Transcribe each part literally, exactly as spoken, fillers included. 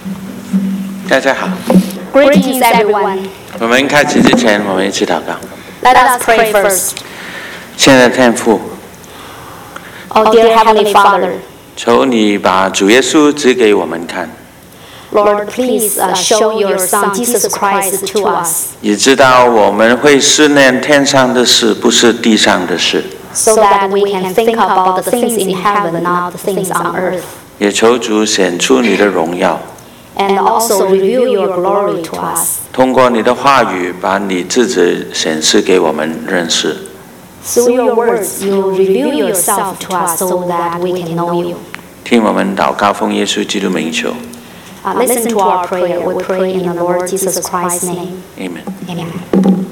大家好。 Greetings, everyone. 我们开始之前，我们一起祷告。 Let us pray first. 亲爱的天父， Oh, dear Heavenly Father, 求你把主耶稣指给我们看， Lord, please uh, show your Son Jesus Christ to us, 也知道我们会思念天上的事，不是地上的事。 so that we can think about the things in heaven, not the things on earth, 也求主显出你的荣耀， and also reveal your glory to us. 通过你的话语，把你自己显示给我们认识。 Through your words, you reveal yourself to us so that we can know you. 听我们祷告，奉耶稣基督名求 Uh, listen to our prayer. We pray in the Lord Jesus Christ's name. ，Amen。 Amen.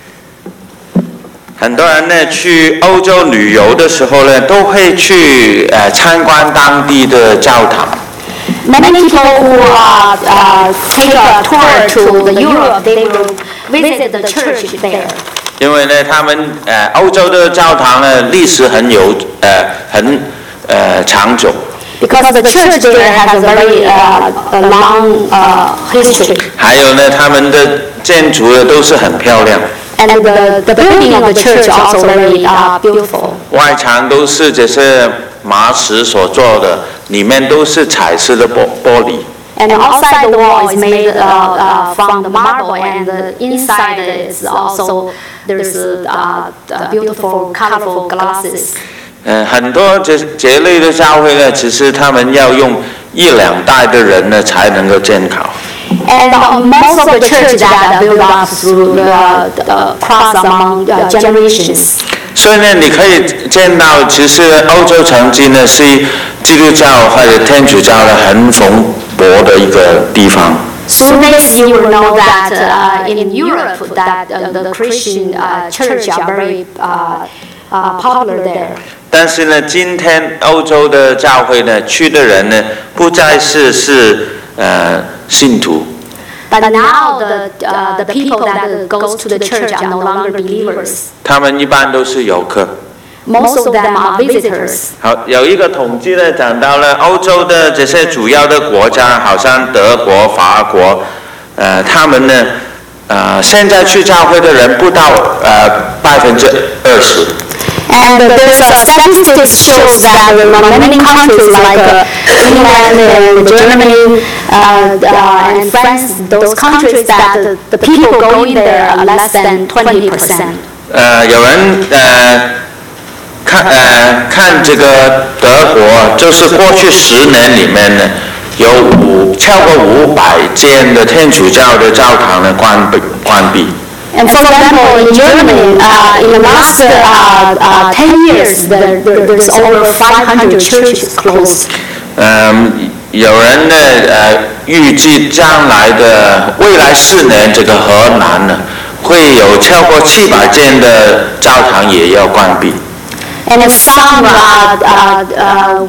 很多人呢去欧洲旅游的时候呢，都会去呃参观当地的教堂。 Many people who uh, uh, take a tour to the Europe, they will visit the church there. 因为呢，他们呃欧洲的教堂呢历史很有呃很呃长久。 Because the church there has a very uh, a long uh, history. 还有呢，他们的建筑呢都是很漂亮， And the, the building of the church also very uh, beautiful. 外墙都是这些麻石所做的，里面都是彩色的玻玻璃。 And outside the wall is made uh, uh, from the marble, and the inside is also there's uh, uh, beautiful, colorful glasses. 呃，很多这这类的教会呢，其实他们要用一两代的人呢才能够建好。 And uh, most of the church that build up through the, the cross among uh, generations. 所以呢，你可以见到，其实欧洲曾经呢是基督教或者天主教的很蓬勃的一个地方。 Through this, you will know that uh, in Europe, that uh, the Christian uh, church are very uh, uh, popular there. 但是呢，今天欧洲的教会呢，去的人呢，不再是是呃信徒。 But now the uh, the people that goes to the church are no longer believers. 他们一般都是游客。 Most of them are visitors. 好，有一个统计呢，讲到了欧洲的这些主要的国家，好像德国、法国，呃，他们呢，呃，现在去教会的人不到呃百分之二十。 And there's a statistics shows that in many countries like uh, England and Germany uh, uh, and France, those countries that the, the people going there are less than twenty percent. 呃，有人呃看呃看这个德国，就是过去十年里面呢，有五超过五百间的天主教的教堂呢关闭关闭。 And for example, in Germany, uh, in the last uh, uh, ten years, there, there, there's over five hundred churches closed. 嗯，有人呢，呃，预计将来的未来四年，这个河南呢，会有超过七百间的教堂也要关闭。 And some uh, uh, uh,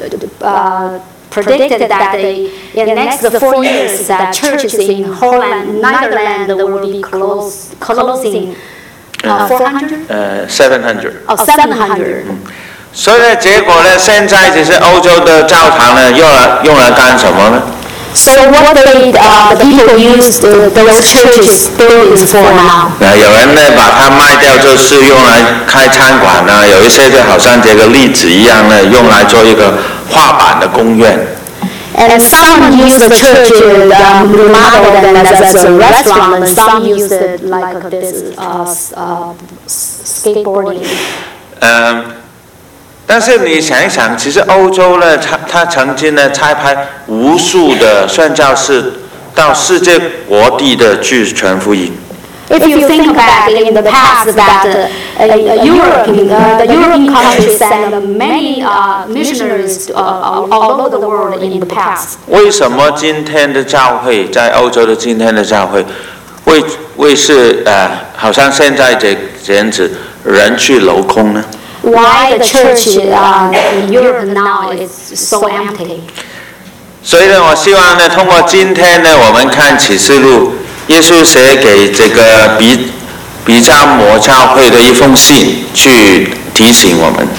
uh, predicted that they, in the next four years, that churches in Holland, Netherlands will be close, closing uh, four hundred? 呃 ，seven hundred。 Oh, seven hundred. 所以呢，结果呢，现在这些欧洲的教堂呢，用来用来干什么呢？ So what they, uh, the people use the, those churches buildings for now? 呃，有人呢把它卖掉，就是用来开餐馆呢；有一些就好像这个例子一样呢，用来做一个画板的公园。 And some use the church um, remodel them as, as a restaurant, and some use it like this uh, uh, skateboarding. 嗯，但是你想一想，其实欧洲呢，它它曾经呢差派无数的宣教士到世界各地的去传福音。 If you think back in the past, that uh, uh, Europe, uh, the European countries sent many uh, missionaries to, uh, all over the world in the past. 为什么今天的教会在欧洲的今天的教会，会会是呃，好像现在这这样子人去楼空呢？ Why the church uh, in Europe now is so empty? 所以呢，我希望呢，通过今天呢，我们看启示录。 耶稣写给这个比比加摩教会的一封信，去提醒我们。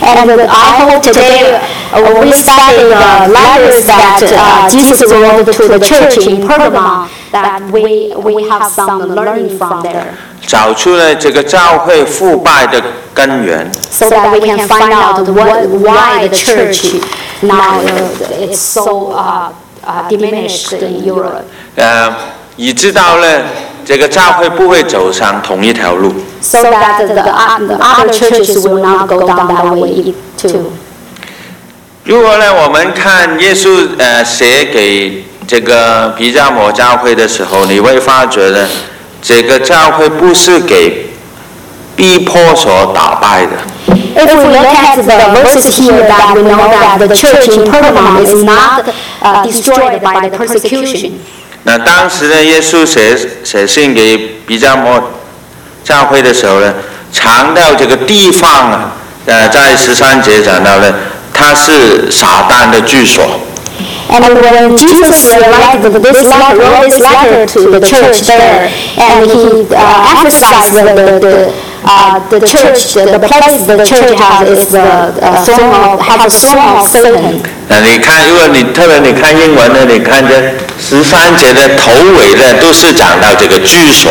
And uh, I hope today uh, we study the letters that uh, Jesus wrote to the church in Pergamum, that we we have some learning from there. 找出了这个教会腐败的根源。 So that we can find out what why the church now uh, it's so uh, uh, diminished in Europe. 呃，以知道呢，这个教会不会走上同一条路。 So that the, the other churches will not go down that way too. 如果呢，我们看耶稣呃写给这个比加摩教会的时候，你会发觉呢，这个教会不是给逼迫所打败的。 If we look at the verses here, that we know that the church in Pergamum is not uh, destroyed by the persecution. 那当时呢，耶稣写写信给比加摩教会的时候呢，强调这个地方啊，呃，在十三节讲到呢，它是撒旦的居所。 And when Jesus wrote this letter, wrote this letter to the church there, and he uh, emphasized the the, the, uh, the church, the, the place the church has is the uh, throne of, has a throne of Satan. 那你看，如果你特别你看英文呢，你看这十三节的头尾呢，都是讲到这个居所。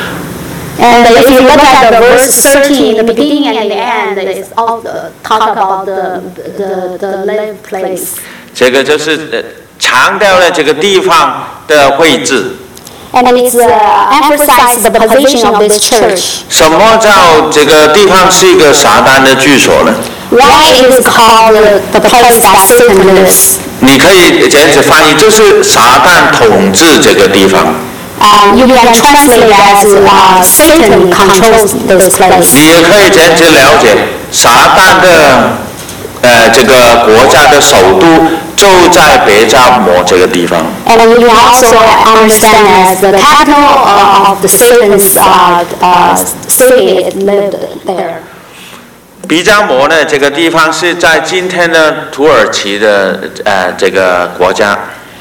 And if you look at the verse thirteen, the beginning and the end, it's all the, talk about the the the live place. 这个就是呃强调了这个地方的位置。 And it's uh, emphasized the position of this church. 什么叫这个地方是一个撒旦的居所呢？ Why it is called the place that Satan lives? 你可以这样子翻译，就是撒旦统治这个地方。 Um, you can translate it as uh, Satan controls this place. 你也可以这样子了解，撒旦的呃这个国家的首都就在别加摩这个地方。 And you can also understand as the capital uh, of the Satan's uh, uh, city it lived there. 比加摩呢，这个地方是在今天的土耳其的呃这个国家。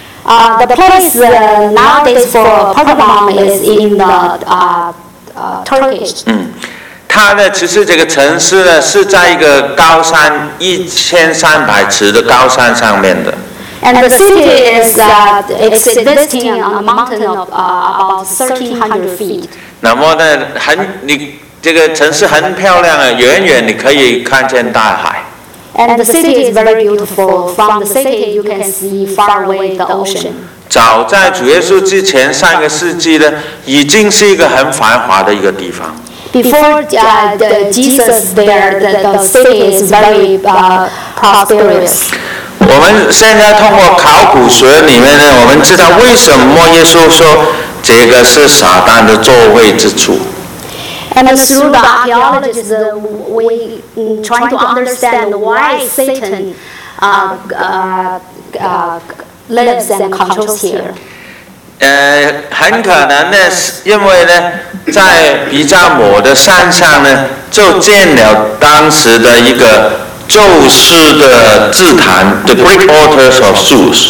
Uh, the place uh, nowadays for Pergamum is in the uh, uh, Turkish. 嗯，它呢，其实这个城市呢是在一个高山一千三百尺的高山上面的。 And the city is uh, existing on a mountain of uh, about thirteen hundred feet. 那么呢，很你这个城市很漂亮啊，远远你可以看见大海。 And the city is very beautiful. From the city, you can see far away the ocean. 早在主耶稣之前，上个世纪呢，已经是一个很繁华的一个地方。 Before uh, the Jesus there, the, the city is very uh, prosperous. 我们现在通过考古学里面呢，我们知道为什么耶稣说这个是撒旦的座位之处。 And through the archaeologists, uh, we mm, trying to understand why Satan uh, uh, uh, lives and controls here. 呃，很可能呢，因为呢，在比加摩的山上呢，就建了当时的一个宙斯的祭坛 ，the Greek altars of Zeus。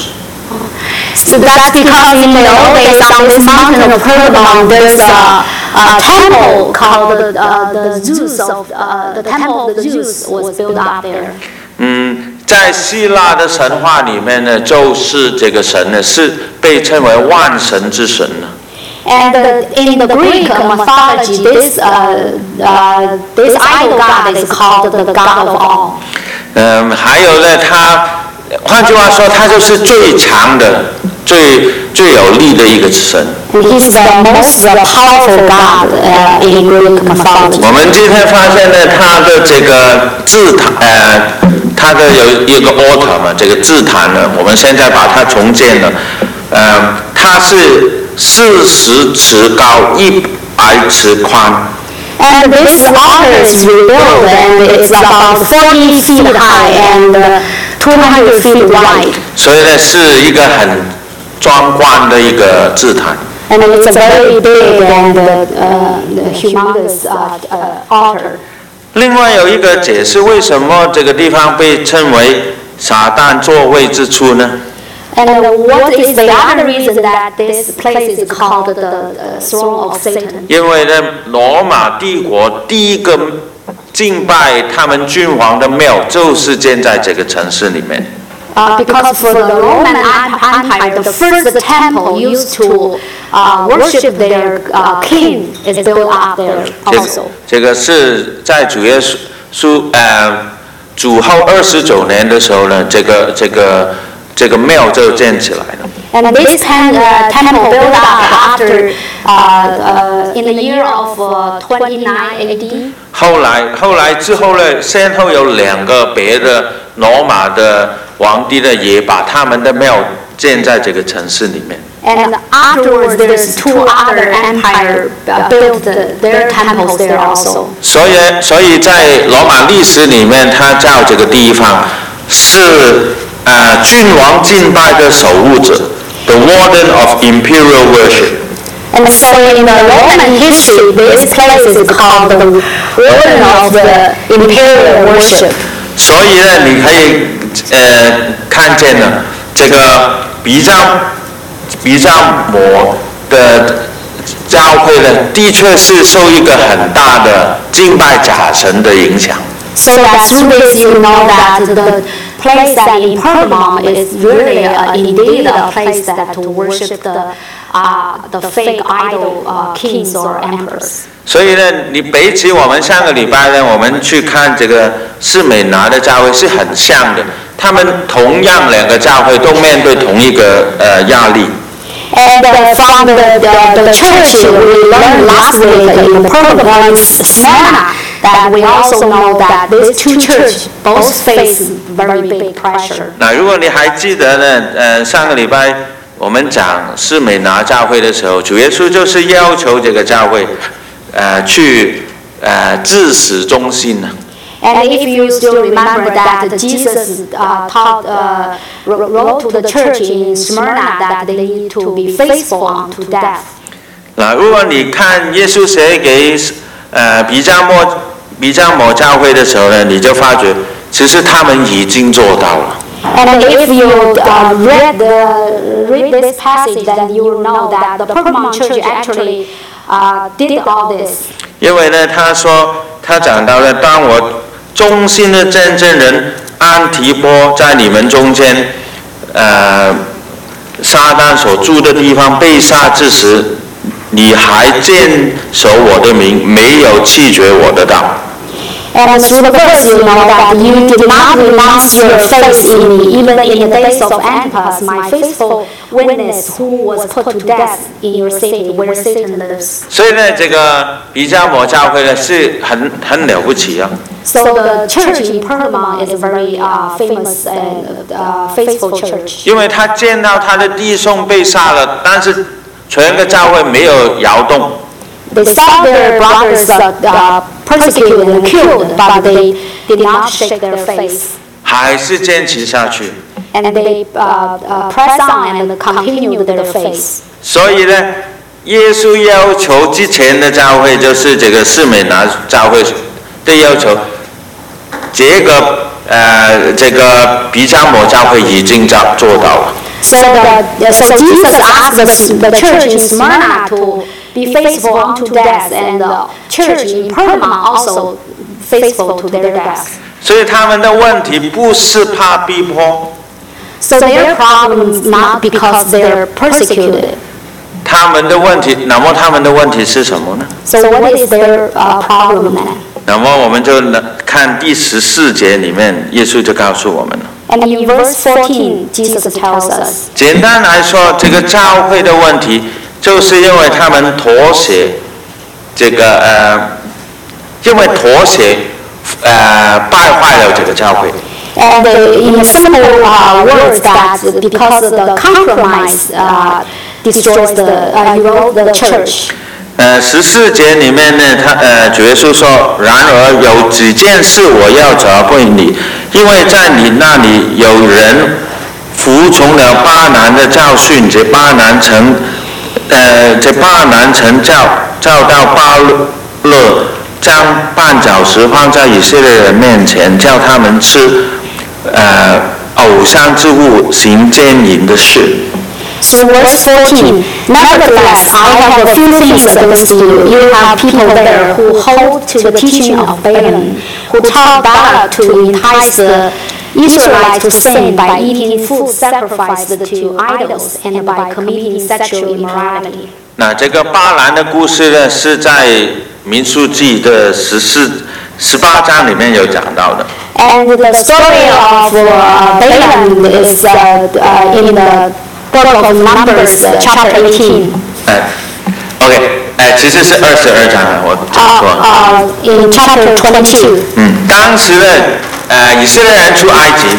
So that's because in the old days on this mountain of Pergamum, there's a, a temple called the, uh, the Zeus of uh, the temple of the Zeus was built up there. 嗯，在希腊的神话里面呢，宙斯这个神呢是被称为万神之神呢。 And uh, in the Greek mythology, this uh, uh, this idol god is called the god of all. 嗯，还有呢，他换句话说，他就是最强的、最最有力的一个神。 And he's the most uh, powerful god uh, in Greek mythology. 我们今天发现呢，他的这个祭坛，呃，他的有一个 altar 嘛，这个祭坛呢，我们现在把它重建了，呃，它是四十尺高，一百尺宽。 And this altar is rebuilt, and it's about forty feet high and uh, two hundred feet wide. 所以呢，是一个很壮观的一个祭坛。 And it's a very big and uh, uh, humongous uh, uh, altar. 另外有一个解释，为什么这个地方被称为撒旦座位之处呢？ And uh, what is the other reason that this place is called the uh, throne of Satan? 因为呢，罗马帝国第一个敬拜他们君王的庙就是建在这个城市里面。 Uh, because for the Roman Empire, the first temple used to uh, worship their uh, king is built up there also. 这个是在主耶稣呃主后二十九年的时候呢，这个这个这个庙就建起来了。 And this ten, uh, temple built up after uh, uh, in the year of uh, twenty-nine A D. 后来后来之后呢，先后有两个别的罗马的皇帝呢，也把他们的庙建在这个城市里面。 And afterwards, there's two other empire uh, built their temples there also. 所以所以在罗马历史里面，它叫这个地方是呃君王敬拜的守护者 ，the warden of imperial worship. And so in the Roman history, this place is called the warden of the imperial worship. 所以呢，你可以呃看见呢，这个比较比较摩的教会呢，的确是受一个很大的敬拜假神的影响。 So that through this you know that the place that in Pergamum is really uh, indeed a place that to worship the uh, the fake idol uh, kings or emperors. 所以呢，你比起我们上个礼拜呢，我们去看这个士美拿的教会是很像的，他们同样两个教会都面对同一个呃压力。 And uh, from the, the, the church we learned last week in Pergamum and Smyrna that we also know that these two churches both face very big pressure. 那如果你还记得呢，呃，上个礼拜我们讲士美拿教会的时候，主耶稣就是要求这个教会。呃，去呃自始忠心呢。 And if you still remember that Jesus uh, taught, uh, wrote to the church in Smyrna that they need to be faithful unto death. 那如果你看耶稣写给呃比加莫比加摩教会的时候呢，你就发觉其实他们已经做到了。 And if you uh, read the read this passage, then you will know that the Pergamum church actually uh, did all this. 因为呢，他说他讲到了，当我忠心的见证人安提波在你们中间，呃，撒旦所住的地方被杀之时，你还坚守我的名，没有弃绝我的道。 And through the verse, you know that you did not renounce your faith in me, even in the days of Antipas, my faithful witness, who was put to death in your city, where Satan lives. 所以呢，这个比加摩教会呢是很很了不起啊。 So the church in Pergamum is a very uh, famous and uh, faithful church. 因为他见到他的弟兄被杀了，但是全个教会没有摇动。 They saw their brothers uh, uh, persecuted and killed, but they did not shake their face. 还是坚持下去。 And they uh, uh, pressed on and continued their faith. 所以呢，耶稣要求之前的教会就是这个士美拿教会的要求，这个呃这个比加摩教会已经做做到了。 So the so Jesus asked the, the church in Smyrna to be faithful unto death, and the church in Pergamum also faithful to their death. 所以他们的问题不是怕逼迫。 So their problem is not because they're persecuted. 他们的问题，那么他们的问题是什么呢？ So what is their uh, problem then? 那么我们就看第十四节里面，耶稣就告诉我们了。 And in verse fourteen, Jesus tells us. 简单来说，这个教会的问题，就是因为他们妥协，这个呃，因为妥协，呃，败坏了这个教会。 And uh, in simple uh, words, that because the compromise uh, destroys the uh, erodes the church. 呃，十四节里面呢，他呃，主耶稣说：“然而有几件事我要责备你，因为在你那里有人服从了巴南的教训，这巴南曾，呃，这巴南曾教教到巴勒，将绊脚石放在以色列人面前，叫他们吃，呃，偶像之物，行奸淫的事。” So verse fourteen, nevertheless, I have a few things against you. You have people there who hold to the teaching of Balaam, who taught Balak to entice the Israelites to sin by eating food sacrificed to idols and by committing sexual immorality. 那这个巴兰的故事呢，是在民数记的十四、十八章里面有讲到的。 And the story of uh, Balaam is uh, uh, in the book of Numbers, uh, chapter eighteen. 哎 ，OK， 哎，其实是二十二章啊，我讲错了。 Uh, uh, in chapter twenty-two. 嗯，当时呢，呃，以色列人出埃及。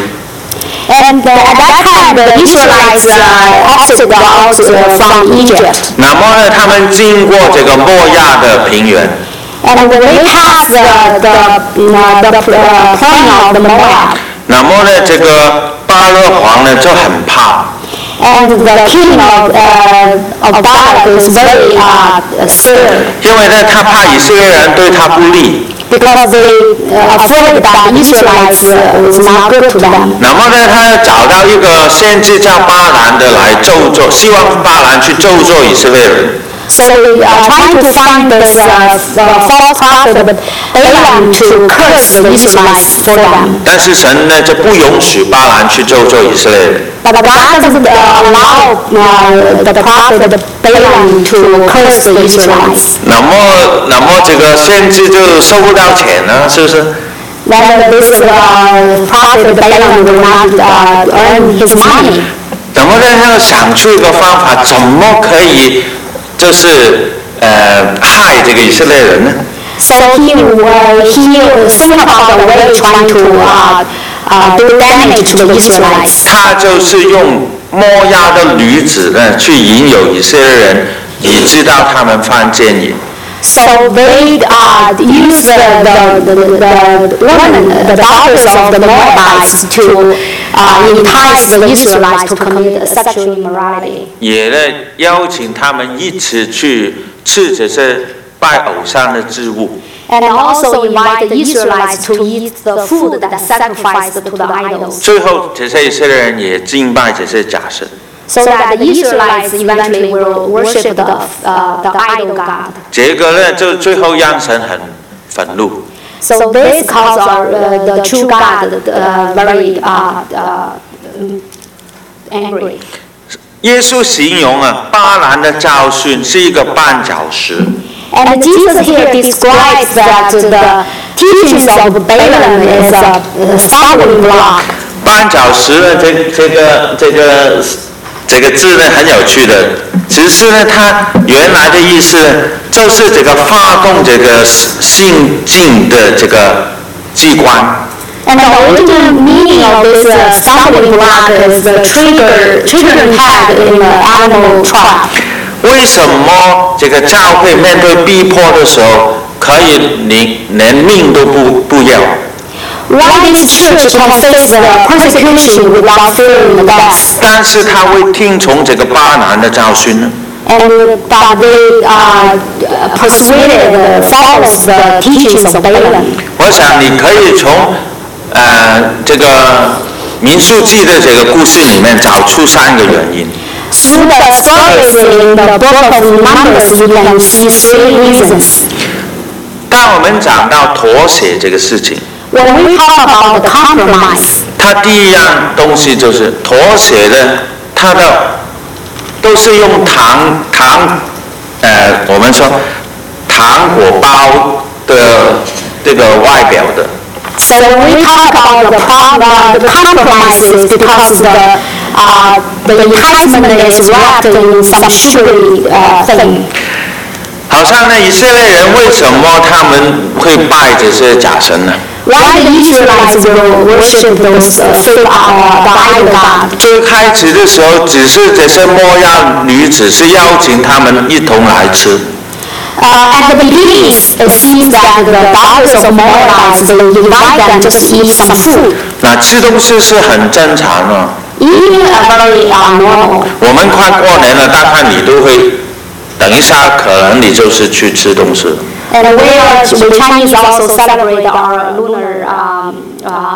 And uh, at that time, the Israelites uh, exited out uh, from Egypt. 那么呢，他们经过这个摩亚的平原。 And when they passed the the uh, the uh, plain of the Moab. 那么呢，这个巴勒王呢就很怕。 And the king of uh, of Balak is very uh, scared. 因为呢，他怕以色列人对他不利。 Because they uh, afraid that Israelites uh, was not good to them. 那么呢，他找到一个先知叫巴兰的来咒詛，希望巴兰去咒詛以色列人。 So they are trying to find this uh, uh, false prophet Balaam to curse the Israelites for them. 但是神呢就不允许巴兰去咒詛以色列人。 But God doesn't uh, allow uh, the prophet Balaam to curse the Israelites. 那么，那么这个先知就收不到钱呢，是不是？ Then this uh, prophet Balaam will not uh, earn his money. 怎么呢？要想出一个方法，怎么可以就是呃害这个以色列人呢？ So he uh, he think about the way trying to uh, uh, do damage to the Israelites. 他就是用摩押的女子呢去引诱以色列人，以致到他们犯奸淫。 So they uh, use the, the, the, the women, the daughters of the Moabites to uh, entice the Israelites to commit sexual immorality. 也呢邀请他们一起去吃这些拜偶像的祭物。 And also invite the Israelites to eat the food that sacrificed to the idols. 最后这些以色列人也敬拜这些假神。 So that the Israelites eventually will worship the, uh, the idol god. 这个呢就最后让神很愤怒。 So this caused our, uh, the true God uh, very uh, uh, angry. 耶稣形容啊，巴兰的教训是一个绊脚石。 And Jesus here describes that the teachings of Balaam is a, a stumbling block. 绊脚石呢，这这个这个这个字呢很有趣的，其实呢它原来的意思呢就是这个发动这个性境的这个机关。 And the original meaning of this uh, stumbling block is the trigger, triggering head in the animal trap. 为什么这个教会面对逼迫的时候，可以连连命都不不要？ Why this church can face the persecution without fearing death? 但是他会听从这个巴兰的教训呢？ And that they uh, persuaded uh, follows the teachings of Balaam. 我想你可以从呃这个民数记的这个故事里面找出三个原因。 Through the stories in the book of Numbers, we can see three reasons. 当我们讲到妥协这个事情， When we talk about the compromise, 它第一样东西就是妥协的，它的都是用糖糖，呃，我们说糖果包的这个外表的。 so when we talk about the, uh, the compromises, because the uh, the enticement is wrapped in some sugary uh, thing. 好像呢，以色列人为什么他们会拜这些假神呢？ Why the Israelites will worship those uh, fake uh, the idol god? 最开始的时候，只是这些摩押女子是邀请他们一同来吃。 Uh, at the beginning, it seems that the daughters of Moabites they invite them just to eat some food. 那吃东西是很正常的。 Eating are very uh, normal. 我们快过年了，大概你都会，等一下可能你就是去吃东西。 And we, are, we Chinese also celebrate our lunar um, uh,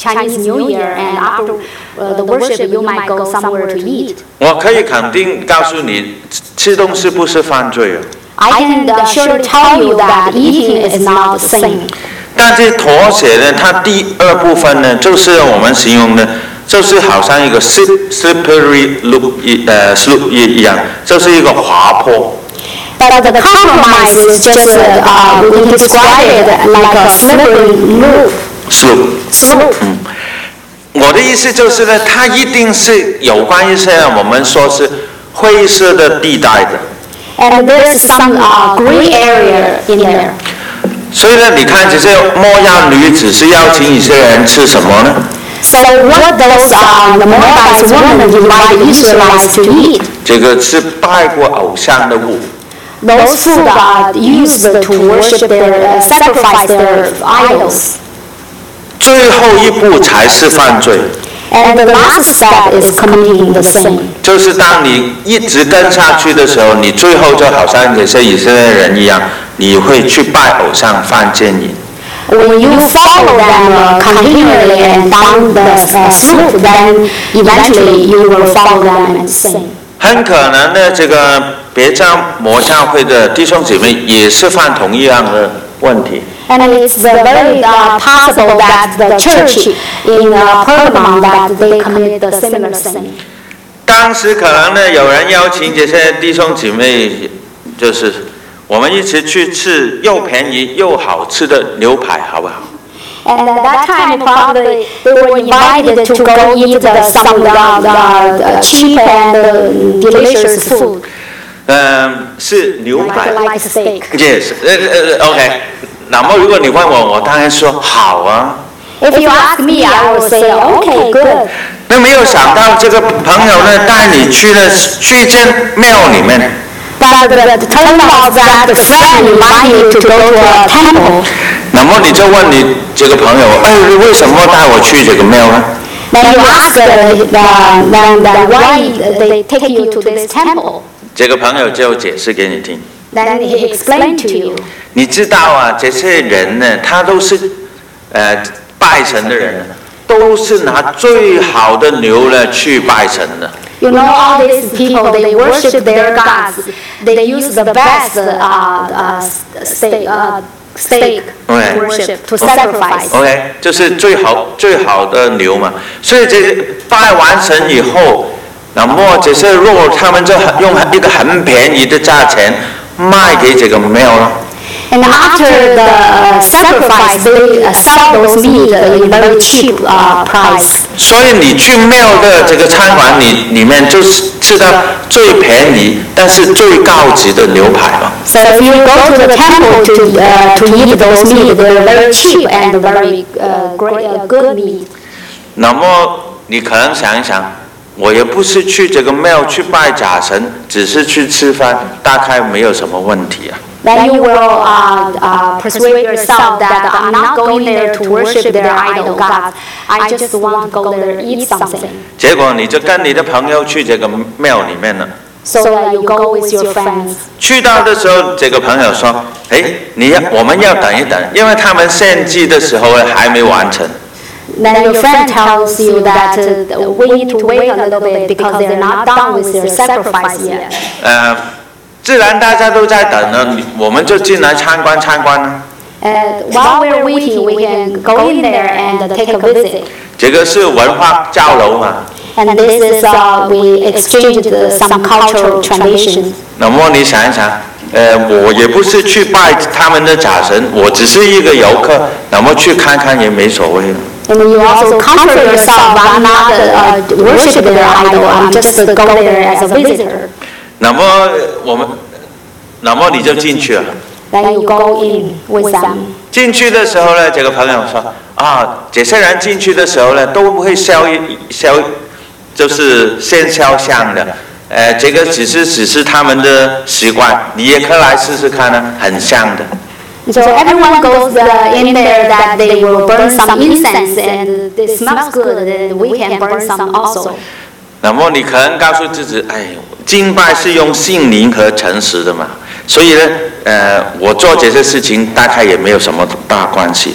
Chinese New Year, and after uh, the worship, you might go somewhere to eat. 我可以肯定告诉你，吃东西不是犯罪啊。 I can uh, surely tell you that eating is not sin. 但是妥协呢，它第二部分呢，就是我们形容的，就是好像一个 slippery loop 一呃 slope 一样，就是一个滑坡。 But the compromise is just uh, we can describe it like a slippery loop. slope Slope. 嗯，我的意思就是呢，它一定是有关于现在我们说是灰色的地带的。 And there's some uh, gray area in there. 所以呢，你看这些摩押女子是邀请以色列人吃什么呢？ So what those uh, the Moabite women invite the Israelites to eat? 这个是拜过偶像的物。 Those food are used to worship their, uh, sacrifice their idols. 最后一步才是犯罪。 And the last step is committing the sin. 就是当你一直跟下去的时候，你最后就好像这些以色列人一样，你会去拜偶像、犯奸淫。 When you follow them uh, continually and down the uh, slope, then eventually you will follow them and sin. 很可能呢，这个别教摩教会的弟兄姐妹也是犯同一样的问题。 And it's uh, very uh, possible that the church in uh, Pergamum that they commit the similar sin. 当时可能呢，有人邀请这些弟兄姐妹，就是我们一起去吃又便宜又好吃的牛排，好不好？ And at that time, probably they were invited to go eat the, some uh, the cheap and uh, delicious food. 嗯，是牛排。 Like, like steak. Yes， 呃呃 ，OK。那么如果你问我，我当然说好啊。 If you ask me, I will say, okay, good. 那没有想到这个朋友呢，带你去了去一间庙里面。 But the, the turn out that the friend invited you to go to a temple. 那么你就问你这个朋友，哎，你为什么带我去这个庙呢？ Then you ask uh, the, then the, why they take you to this temple. 这个朋友就解释给你听。 Then he explained to you. 你知道啊，这些人呢，他都是呃拜神的人，都是拿最好的牛呢去拜神的。 You know, all these people, they worship their gods. They use the best uh, uh, steak, uh, steak to Okay. worship, to sacrifice. OK， 就是最好最好的牛嘛。所以这拜完神以后，那么这些肉他们就用一个很便宜的价钱卖给这个庙了。 And after the uh, sacrifice, they uh, sell those meat in very cheap uh, price. 所以你去庙的这个餐馆里里面，就是吃到最便宜但是最高级的牛排了。 So if you go to the temple to uh, to eat those meat, they're very cheap and very uh, great, uh, good meat. 那么你可能想一想，我也不是去这个庙去拜假神，只是去吃饭，大概没有什么问题啊。 Then you will uh, uh, persuade yourself that I'm not going there to worship their idol gods. I just want to go there and eat something. 结果你就跟你的朋友去这个庙里面了。 So that you go with your friends. 去到的时候，这个朋友说：“哎，你要我们要等一等，因为他们献祭的时候呢还没完成。” Then your friend tells you that uh, we need to wait a little bit because they're not done with their sacrifice yet. 呃，自然大家都在等呢，我们就进来参观参观呢。 Uh, while we're waiting, we can go in there and take a visit. 这个是文化交流嘛。 And this is uh, we exchanged uh, some cultural traditions. 那么你想一想，呃，我也不是去拜他们的假神，我只是一个游客，那么去看看也没所谓。 And you also comfort yourself. I'm not uh, worship their idol. I'm just uh, go there as a visitor. 那么我们，那么你就进去了。 Then you go in with them. 进去的时候呢，这个朋友说啊，这些人进去的时候呢，都不会烧一烧，就是先烧香的。呃，这个只是只是他们的习惯，你也可以来试试看呢，很香的。 So everyone goes uh, in there that they will burn some incense and it smells good. And we can burn some also. 那么你可能告诉自己，哎，敬拜是用心灵和诚实的嘛，所以呢，呃，我做这些事情大概也没有什么大关系。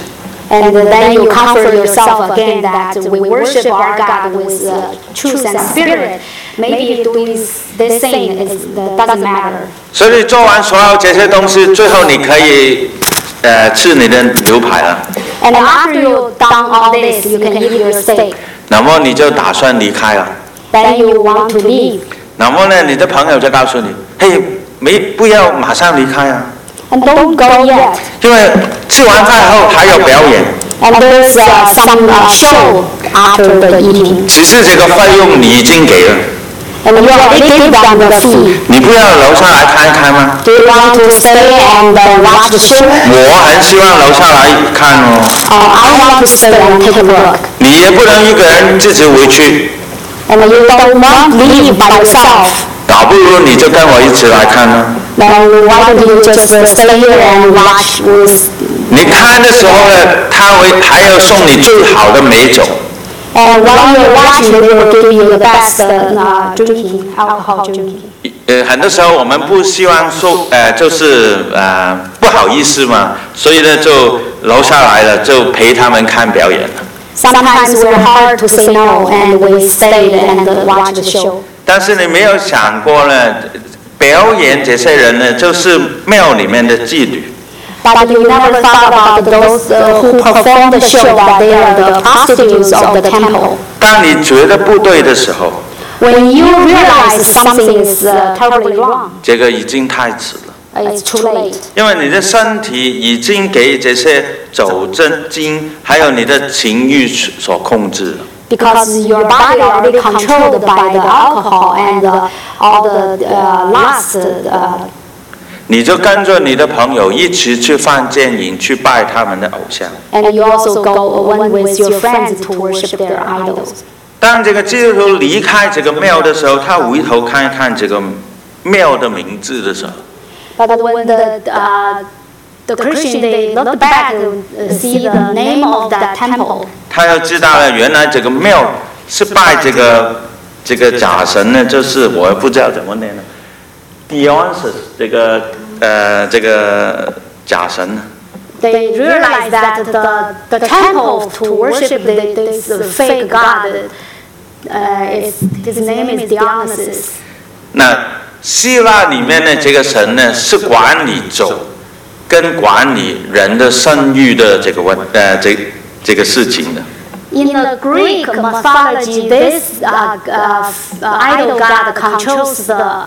And then you comfort yourself again that we worship our God with uh, truth and spirit. Maybe doing this thing is, doesn't matter. 所以做完所有这些东西，最后你可以呃吃你的牛排了。 And after you've done all this, you can eat your steak. 那么你就打算离开了。 Then you want to leave. 那么呢，你的朋友就告诉你，嘿，没不要马上离开啊。 And don't go yet. 因为吃完饭后还有表演。 And there's uh, some uh, show after the eating. 其实这个费用你已经给了。 And you already gave them the fee. 你不要楼下来看一看吗 Do you want to stay and uh, watch the show? 我很希望楼下来看哦。 Uh, I want to stay and take a look. 你也不能一个人自己回去。 And you don't want to leave by yourself. 倒不如你就跟我一起来看呢。 Then why don't you just stay here and watch with? 你看的时候呢，他会还要送你最好的美酒。 And while you're watching, they will give you the best uh, drinking, alcohol drinking. 呃，很多时候我们不希望说，呃，就是呃不好意思嘛，所以呢就楼下来了，就陪他们看表演了。 Sometimes we're hard to say no, and we stayed and watched the show. 但是你没有想过呢，表演这些人呢，就是庙里面的妓女。 But you never thought about those uh, who perform the show, that they are the prostitutes of the temple. 当你觉得不对的时候 When you realize something is uh, terribly wrong, 这个已经太迟了。 it's too late. 因为你的身体已经给这些酒精还有你的情欲所控制了。 Because your body already controlled by the alcohol and uh, all the uh, lust. Uh, 你就跟着你的朋友一起去放电影，去拜他们的偶像。 and you also go one with your friends to worship their idols. 当这个基督徒离开这个庙的时候，他回头看一看这个庙的名字的时候， But when the uh, the Christian they look back and uh, see the name of that temple, 他要知道了，原来这个庙是拜这个这个假神呢，就是我不知道怎么念了 ，Dionysus 这个呃这个假神呢。 they realize that the the temple to worship the, this fake god, uh, is, his name is Dionysus. 那希腊里面的这个神呢，是管理酒跟管理人的生育的这个问呃这这个事情的。 In the Greek mythology, this uh, uh, idol god controls the uh,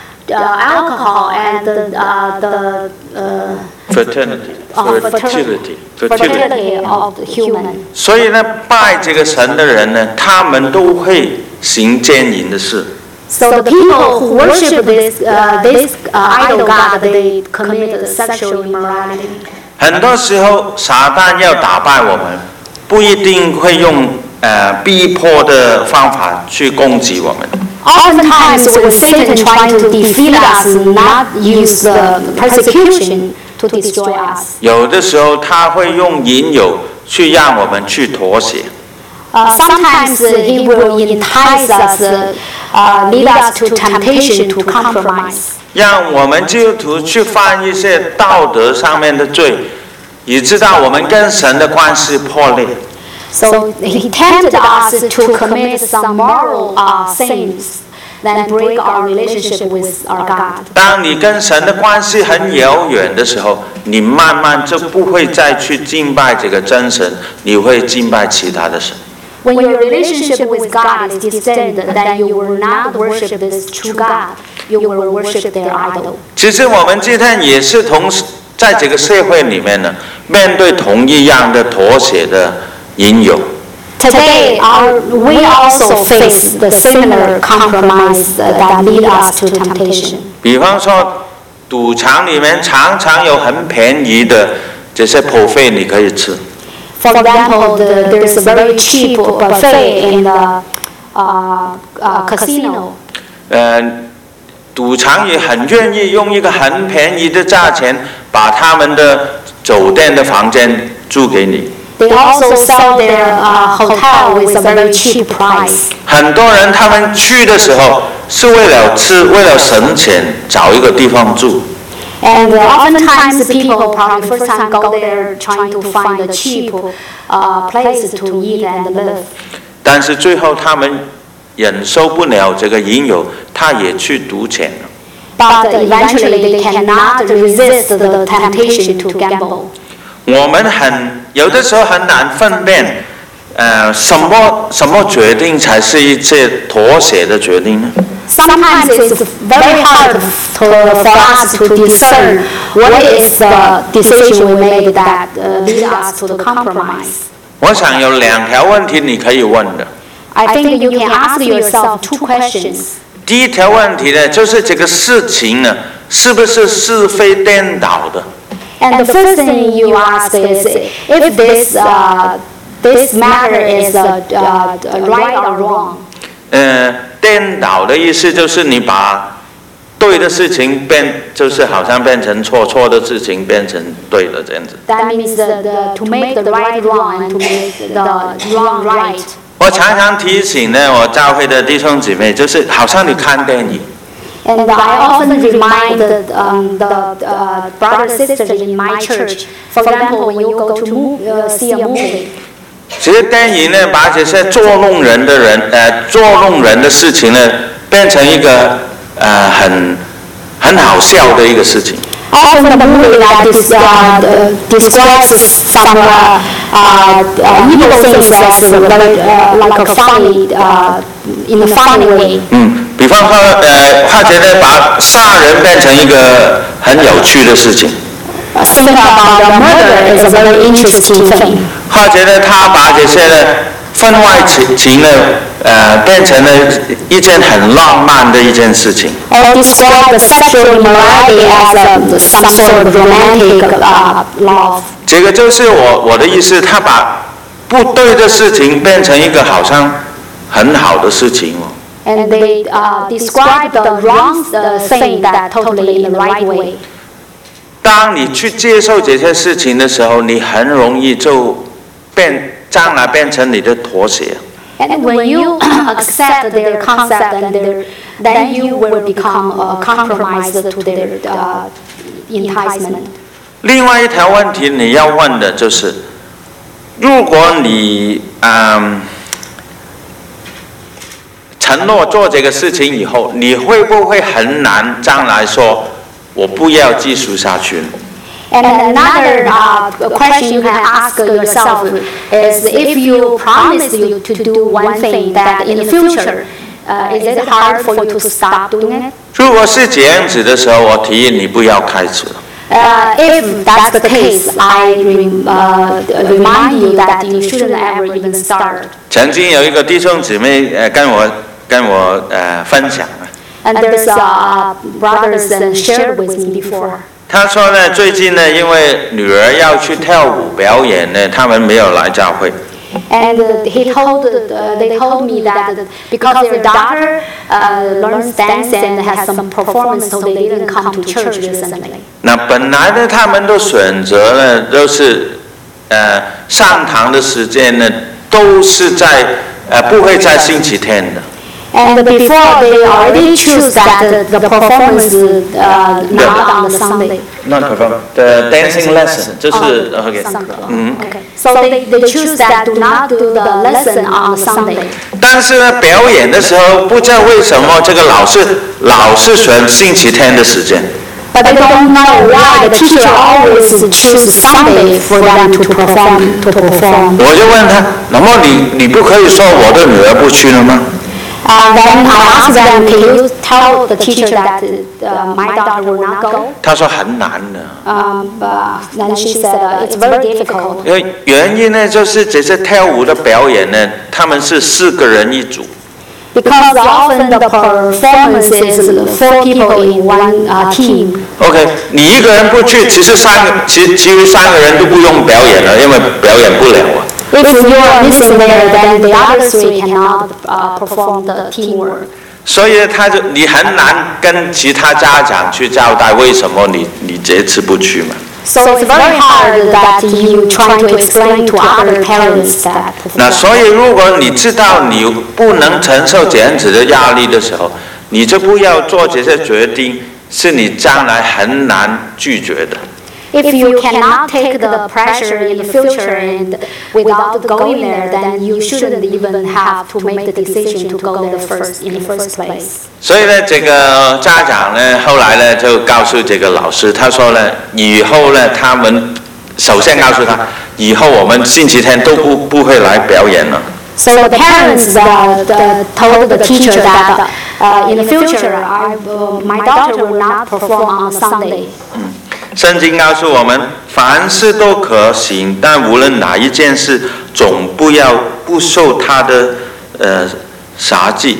alcohol and the, uh, the uh, fertility, of fertility, fertility of the human. 所以呢，拜这个神的人呢，他们都会行奸淫的事。 So the people who worship this uh, this uh, idol god, they commit sexual immorality. 很多时候，撒旦要打败我们，不一定会用呃逼迫的方法去攻击我们。 Oftentimes, when Satan trying to defeat us, not use uh, persecution to destroy us. 有的时候，他会用引诱去让我们去妥协。 Uh, sometimes uh, he will entice us, uh, uh, lead us to temptation to compromise. 让我们基督徒去犯一些道德上面的罪，以致到我们跟神的关系破裂。 So he tempted us to commit some moral uh, sins, then break our relationship with our God. 当你跟神的关系很遥远的时候，你慢慢就不会再去敬拜这个真神，你会敬拜其他的神。 When your relationship with God is distant, then you will not worship this true God. You will worship their idol. 其实我们今天也是同时在这个社会里面呢，面对同一样的妥协的引诱。 Today, our, we also face the similar compromise that lead us to temptation. 比方说，赌场里面常常有很便宜的这些 buffet 你可以吃。 For example, the, there's a very cheap buffet in the uh, uh, casino. 呃，赌场也很愿意用一个很便宜的价钱，把他们的酒店的房间租给你。 They also sell their uh, hotel with a very cheap price. 很多人他们去的时候是为了吃，为了省钱，找一个地方住。 And uh, oftentimes people probably first time go there trying to find a cheap uh, place to eat and live. 但是最后他们忍受不了这个引诱，他也去赌钱了。 But eventually they cannot resist the temptation to gamble. 我们很有的时候很难分辨，呃，什么什么决定才是一些妥协的决定呢？ Sometimes it's very hard to, for us to discern what is the decision we made that uh, lead us to the compromise. 我想有两条问题你可以问的。 I think you can ask yourself two questions. 第一条问题呢，就是这个事情呢，是不是是非颠倒的？ And the first thing you ask is if this uh, this matter is uh, uh, right or wrong. 呃，颠倒的意思就是你把对的事情变，就是好像变成错，错的事情变成对的这样子。 That means the, the, to make the right wrong and to make the wrong right. 我常常提醒呢，我教会的弟兄姊妹，就是好像你看电影。 And I often remind the, um, the uh, brothers and sisters in my church, for example, when you go to move, uh, see a movie. 其实电影呢，把这些捉弄人的人，呃，捉弄人的事情呢，变成一个呃很很好笑的一个事情。 Often the movie that this, uh, describes some uh, uh, uh, evil things as very, uh, like a funny, uh, in a funny way. 嗯，比方说，呃，或者呢，把杀人变成一个很有趣的事情。 Think about the murder is a very interesting thing. 或者呢，他把这些呢婚外情情呢，呃，变成了一件很浪漫的一件事情。 Or describe the sexual immorality as a, some sort of romantic uh, love. 这个就是我我的意思，他把不对的事情变成一个好像很好的事情哦。 And they uh, describe the wrong uh, thing that totally in the right way. 当你去接受这些事情的时候，你很容易就变将来变成你的妥协。 And when you accept their concept, and their, then you will become uh, compromised to their uh, enticement. 另外一条问题你要问的就是，如果你嗯承诺做这个事情以后，你会不会很难将来说我不要继续下去？ And another uh, question you can ask yourself is if you promise you to do one thing that in the future, uh, is it hard for you to stop doing it? 如果是这样子的时候，我提议你不要开始。 Uh, if that's the case, I rem, uh, remind you that you shouldn't ever even start. 曾经有一个弟兄姊妹呃跟我跟我呃分享。 And there's uh, brothers and shared with me before. 他说呢，最近呢，因为女儿要去跳舞表演呢，他们没有来教会。 And uh, he told, uh, they told me that because their daughter uh, learns dance and has some performance, so they didn't come to church recently. 那本来呢，他们都选择呢，都是呃上堂的时间呢，都是在呃不会在星期天的。 And before they already choose that the performance uh, not on the Sunday. Not perform. The dancing lesson 就是 OK。 嗯。Okay. So they they choose that do not do the lesson on Sunday. 但是呢，表演的时候不知道为什么这个老师老是选星期天的时间。 But they don't know why the teacher always choose Sunday for them to perform to perform. 我就问他，那么你你不可以说我的女儿不去了吗？ Uh, then I asked them, can you tell the teacher that uh, my daughter will not go? 他说很难的。 Um, uh, then she said uh, it's very difficult. 因为原因呢，就是这些跳舞的表演呢，他们是四个人一组。 Because often the performance is four people in one uh, team. OK， 你一个人不去，其实三个其其余三个人都不用表演了，因为表演不了啊。 If you are missing there, then the other three cannot uh, perform the teamwork. 所以他就你很难跟其他家长去交代为什么你你这次不去嘛。 So it's very hard that you try to explain to other parents that. 那所以如果你知道你不能承受这样子的压力的时候，你就不要做这些决定， 是你将来很难拒绝的。 If you cannot take the pressure in the future and without going there, then you shouldn't even have to make the decision to go there first in the first place. 所以呢，这个家长呢，后来呢就告诉这个老师，他说呢，以后呢，他们首先告诉他，以后我们星期天都不不会来表演了。 So the parents uh, the, told the teacher that uh, in the future, I, uh, my daughter will not perform on Sunday. 嗯，圣经告诉我们，凡事都可行，但无论哪一件事，总不要不受他的呃辖制。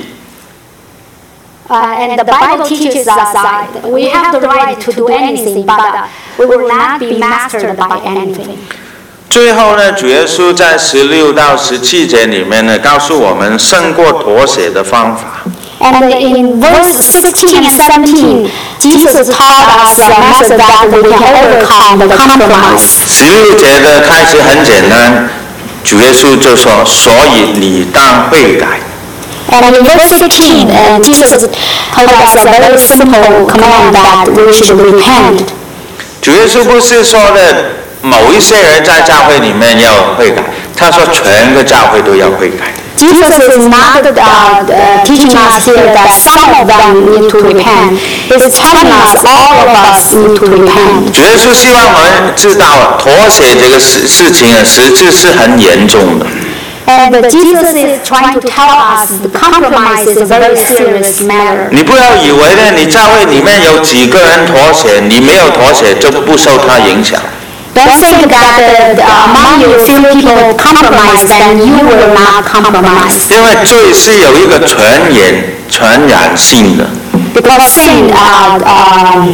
Uh, and the Bible teaches us that we have the right to do anything, but uh, we will not be mastered by anything. 最后呢，主耶稣在十六到十七节里面呢，告诉我们胜过妥协的方法。 And in verse sixteen and seventeen, Jesus taught us a method that we can overcome the compromise. 十六节的开始很简单，主耶稣就说：“所以你当悔改。” And in verse fifteen, uh, Jesus told us a very simple command that we should repent. 主耶稣不是说的某一些人在教会里面要悔改，他说全个教会都要悔改。 Jesus is not uh, uh, teaching us here that some of them need to repent. He's telling us all of us need to repent. 主耶稣希望我们知道妥协这个事事情啊，实质是很严重的。 And Jesus is trying to tell us the compromise is a very serious matter. 你不要以为呢，你教会里面有几个人妥协，你没有妥协就不受他影响。 Don't think that uh, among you few people compromise, then you will not compromise. 因为罪是有一个传染、传染性的。 Because sin uh, uh,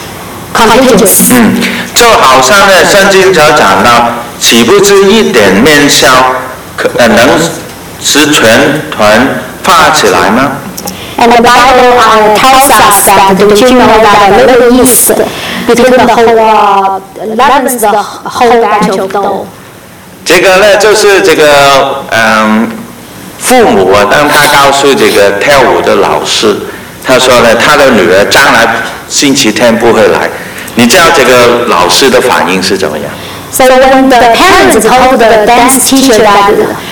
contagious. 嗯，就好像呢，圣经所讲到，岂不知一点面酵可呃能使全团发起来吗？ And the Bible uh, tells us that don't you know that a little yeast between the whole uh, leavens the whole batch of dough. 这个呢，就是这个嗯，父母啊，当他告诉这个跳舞的老师，他说呢，他的女儿将来星期天不会来。你知道这个老师的反应是怎么样？ So when the parents told the dance teacher that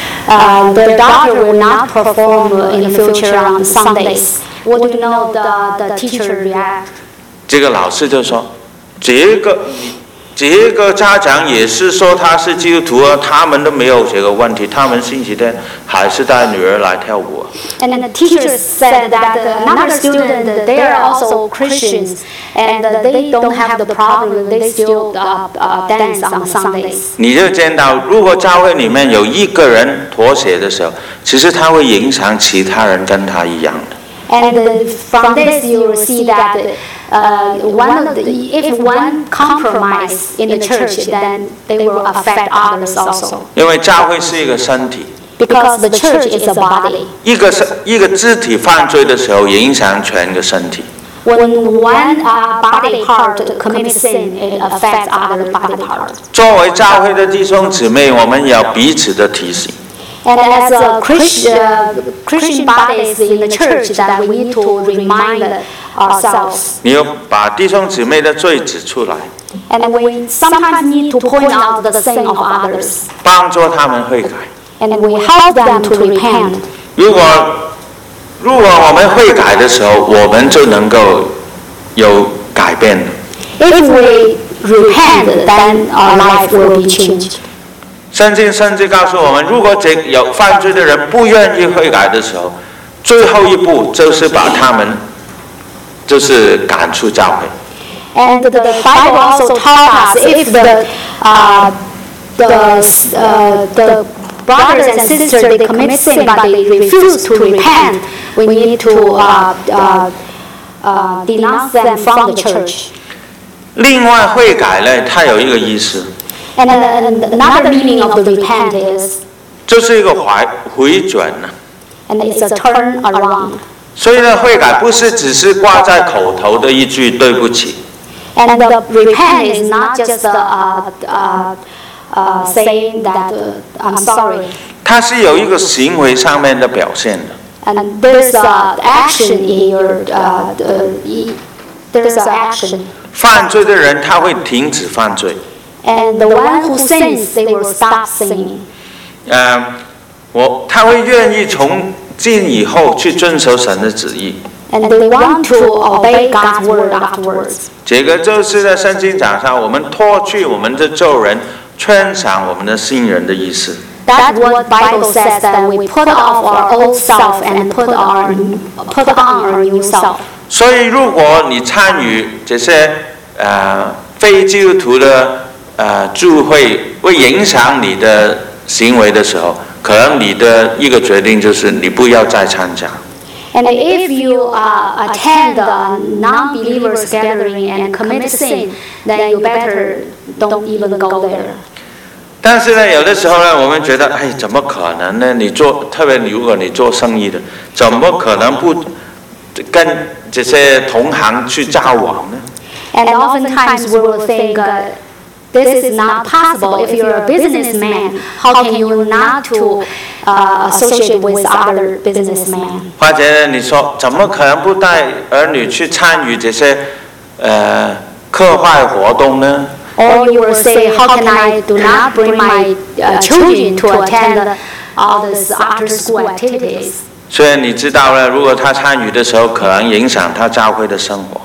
uh, their daughter will not perform in the future on Sundays, what do you know the, the teacher react? 这个老师就说，这个这个家长也是说他是基督徒啊，他们都没有这个问题，他们星期天还是带女儿来跳舞啊。 And then the teacher said that another student, they are also Christians, and they don't have the problem. They still uh, uh, dance on Sundays. 你就见到，如果教会里面有一个人妥协的时候，其实他会影响其他人跟他一样的。 And from this, you will see that uh, one of the, if one compromise in the church, then they will affect others also. 因为教会是一个身体。 Because the church is a body. 一个是一个肢体犯罪的时候，影响全个身体。 When one uh, body part commits sin, it affects other body parts. 作为教会的弟兄姊妹，我们要彼此的提醒。 And as a Christian, uh, Christian bodies in the church, that we need to remind ourselves. 你要把弟兄姊妹的罪指出来。 And we sometimes need to point out the sin of others. 帮助他们悔改。 And we help them to repent. 如果如果我们悔改的时候，我们就能够有改变。 If we repent, then our life will be changed. 圣经甚至告诉我们，如果这有犯罪的人不愿意悔改的时候，最后一步就是把他们就是赶出教会。 And the Bible also taught us if the uh, the uh, the brothers and sisters they commit sin but they refuse to repent, we need to uh, uh, uh, denounce them from the church. 另外，悔改呢，它有一个意思。 And another meaning of the repent is 这是一个回回转呢。 And it's a turn around. 所以呢，悔改不是只是挂在口头的一句对不起。 And the repent is not just uh, uh, uh, saying that uh, I'm sorry. 它是有一个行为上面的表现的。 And there's uh, action in your uh, the, there's an action. 犯罪的人他会停止犯罪。 And the one who sins, they will stop sinning. 呃，我他会愿意从今以后去遵守神的旨意。 And they want to obey God's word afterwards. 这个就是在圣经讲上，我们脱去我们的旧人，穿上我们的新人的意思。 That's what Bible says, that we put off our old self and put our put on our new self. 所以，如果你参与这些呃非基督徒的呃聚会，会影响你的行为的时候，可能你的一个决定就是你不要再参加。 And if you uh, attend a non-believers gathering and commit sin, then you better don't even go there. 但是呢，有的时候呢，我们觉得，哎，怎么可能呢？你做，特别如果你做生意的，怎么可能不跟这些同行去交往呢？ And oftentimes we will think, uh, this is not possible. If you're a businessman, how can you not to uh, associate with other businessmen? 或者你说，怎么可能不带儿女去参与这些呃课外活动呢？ Or you will say, how can I do not bring my uh, children to attend all these after-school activities? 所以你知道了，如果他参与的时候，可能影响他教会的生活。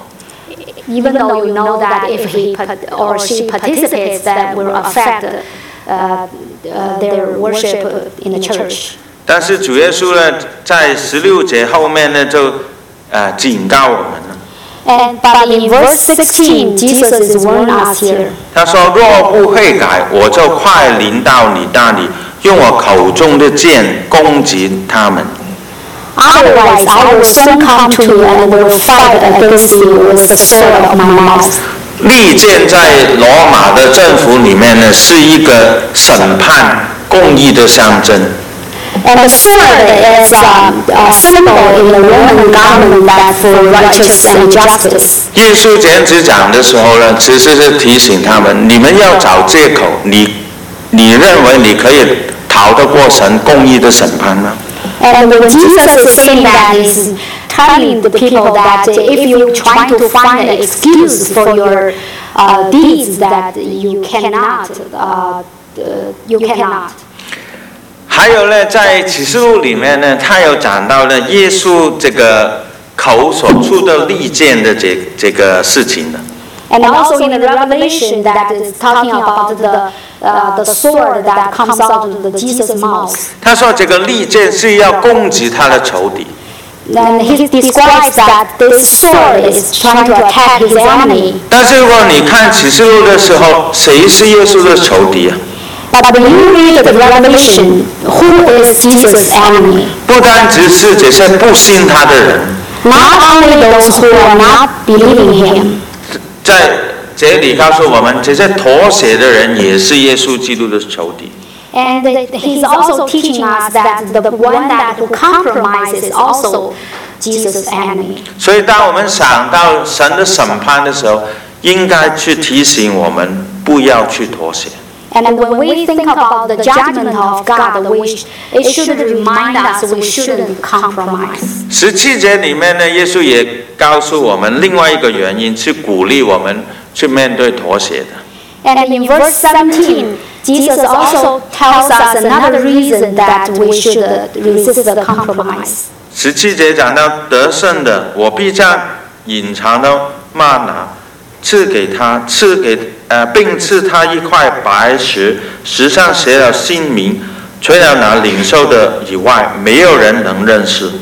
Even though you know that if he or she participates, that will affect uh, uh, their worship in the church. 但是主耶稣呢，在十六节后面呢，就呃警告我们了。 And but in verse sixteen, Jesus is warning us here. 他说：“若不悔改，我就快临到你那里，用我口中的剑攻击他们。 Otherwise, I will soon come to you and will fight against you with the sword of my mouth. ” 利剑在罗马的政府里面呢，是一个审判公义的象征。 And the sword is a, a symbol in the Roman government that for righteousness and justice. 耶稣简直讲的时候呢，其实是提醒他们：你们要找借口，你你认为你可以逃得过神公义的审判吗？ And when Jesus is saying that, he's telling the people that if you try to find an excuse for your uh, deeds, that you cannot, uh, uh, you cannot. 还有呢，在启示录里面呢，他有讲到呢，耶稣这个口所出的利剑的这这个事情呢。 And also in the Revelation that is talking about the uh, the sword that comes out of the Jesus' mouth. 他说这个利剑是要攻击他的仇敌。 And he describes that this sword is trying to attack his enemy. 但是如果你看启示录的时候，谁是耶稣的仇敌啊？ But when you read the Revelation, who is Jesus' enemy? 不单只是这些不信他的人。 Not only those who are not believing him. 在这里告诉我们，这些妥协的人也是耶稣基督的仇敌。 And he's also teaching us that the one that who compromises is also Jesus' enemy. 所以，当我们想到神的审判的时候，应该去提醒我们不要去妥协。 And when we think about the judgment of God, we sh- it should remind us we shouldn't compromise. 十七节里面呢，耶稣也告诉我们另外一个原因，去鼓励我们去面对妥协的。 And in verse seventeen, Jesus also tells us another reason that we should resist the compromise. 十七节讲到得胜的，我必将隐藏的玛拿赐给他，赐给呃，并赐他一块白石，石上写了新名，除了那领受的以外，没有人能认识。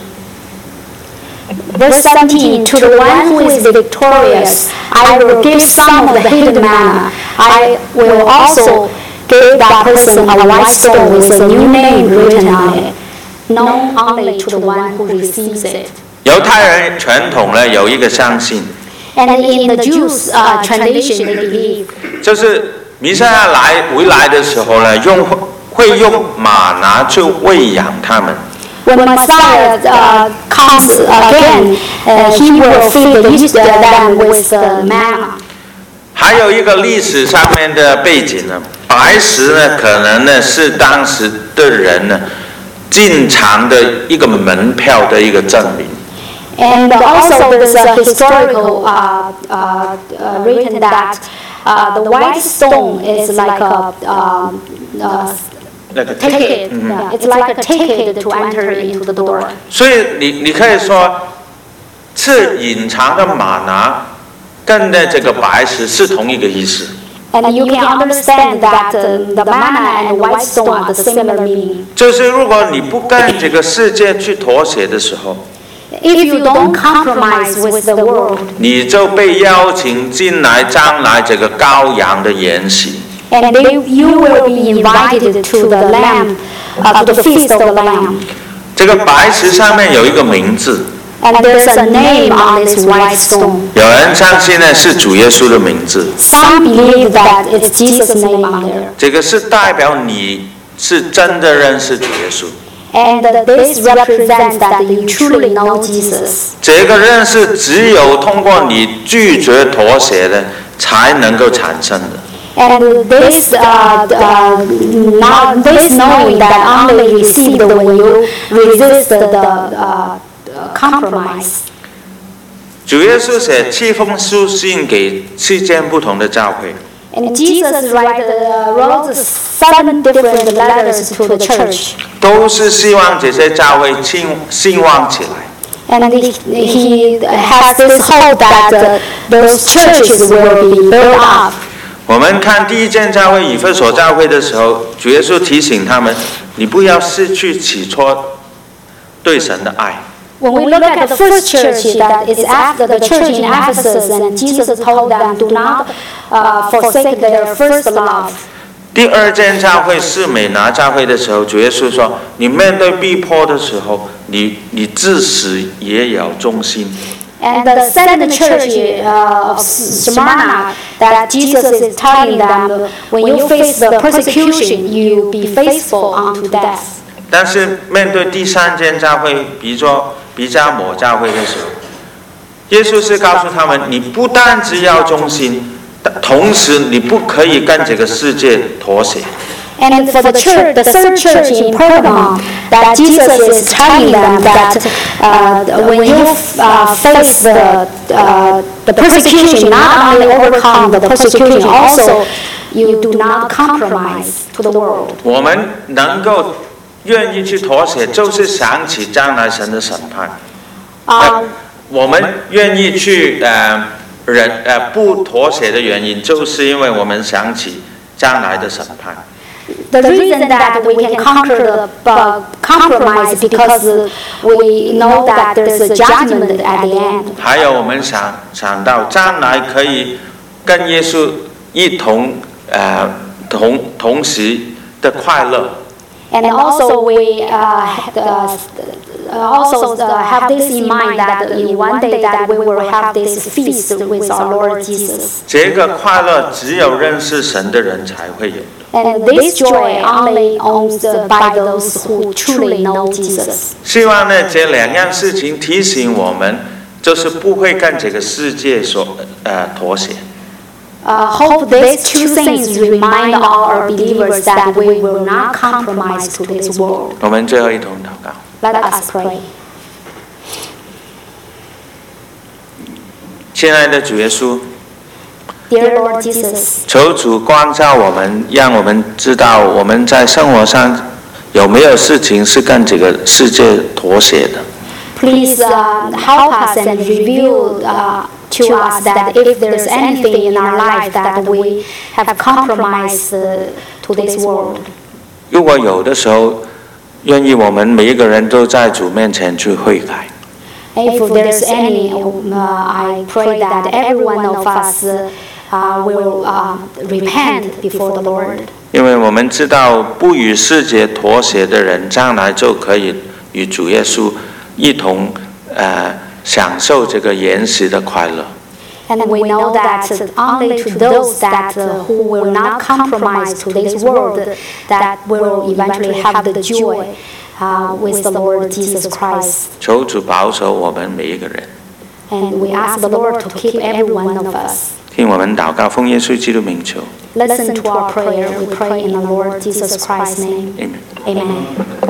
Verse seventeen, to the one who is victorious, I will give some of the hidden manna. I will also give that person a white stone with a new name written on it, known only to the one who receives it. 犹太人传统呢有一个相信， And in the Jews' uh, tradition, they believe 就是弥赛亚来回来的时候呢，用会用马拿去喂养他们。 when Messiah uh, comes again, uh, he will feed them with the manna. 还有一个历史上面的背景呢，白石呢，可能呢是当时的人呢进场的一个门票的一个证明。 And also there's a historical uh, uh, uh, written that uh, the white stone is like a um, uh, Like a ticket. Yeah, it's like a ticket to enter into the door. 所以你你可以说，是隐藏的玛拿，跟的这个白石是同一个意思。 And you can understand that uh, the manna and white stone are the similar meaning. 就是如果你不跟这个世界去妥协的时候， If you don't compromise with the world, 你就被邀请进来将来这个羔羊的筵席。 and they, you will be invited to the lamb, uh, to the feast of the lamb. 这个白石上面有一个名字， And there's a name on this white stone. 有人相信呢是主耶稣的名字， Some believe that it's Jesus' name on there. 这个是代表你是真的认识主耶稣。 And this represents that you truly know Jesus. 这个认识只有通过你拒绝妥协的才能够产生的。 And this, uh, uh, not, this knowing that only received when you resist the uh, compromise. 主耶稣写七封书信给七间不同的教会， And Jesus write, uh, wrote seven different letters to the church. 都是希望这些教会兴兴旺起来。 And he, he has this hope that uh, those churches will be built up. 我们看第一间教会以弗所教会的时候，主耶稣提醒他们：你不要失去起初对神的爱。 When we look at the first church that is after the church in Ephesus, and Jesus told them, do not uh, forsake their first love. 第二间教会是美拿教会的时候，主耶稣说：你面对逼迫的时候，你你至死也要忠心。 And the second church uh, of Smyrna, that Jesus is telling them, when you face the persecution, you be faithful unto death. 但是面对第三间教会，比如说比加摩教会的时候，耶稣是告诉他们：你不但只要忠心，同时你不可以跟这个世界妥协。 And for the church, the third church in Pergamum, that Jesus is telling them that uh, when you uh, face the, uh, the persecution, not only overcome the persecution, also you do not compromise to the world. 我们能够愿意去妥协，就是想起将来神的审判。 Um, 我们愿意去呃忍呃不妥协的原因，就是因为我们想起将来的审判。 The reason that we can conquer the uh, compromise is because we know that there's a judgment at the end. 还有我们想想到将来可以跟耶稣一同呃同同时的快乐。 And also we uh, uh, also uh, have this in mind that in one day that we will have this feast with our Lord Jesus. 这个快乐只有认识神的人才会有。 And this joy only owns by those who truly know Jesus. 希望呢，这两样事情提醒我们，就是不会跟这个世界所呃妥协。 Uh, hope these two things remind our believers that we will not compromise to this world. 我们最后一同祷告。 Let us pray. 亲爱的主耶稣， Dear Lord Jesus, 求主光照我们，让我们知道我们在生活上有没有事情是跟这个世界妥协的。 please uh, help us and reveal uh, to us that if there's anything in our life that we have compromised uh, to this world. 如果有的时候，愿意我们每一个人都在主面前去悔改。 If there's any, uh, I pray that every one of us uh, uh, will uh, repent before the Lord. 因为我们知道，不与世界妥协的人，将来就可以与主耶稣一同呃享受这个筵席的快乐。 And we know that only to those that uh, who will not compromise to this world, that will eventually have the joy uh, with the Lord Jesus Christ. 求主保守我们每一个人。 And we ask the Lord to keep every one of us. 听我们祷告，奉耶稣基督名求。 Listen to our prayer. We pray in the Lord Jesus Christ's name. Amen. Amen.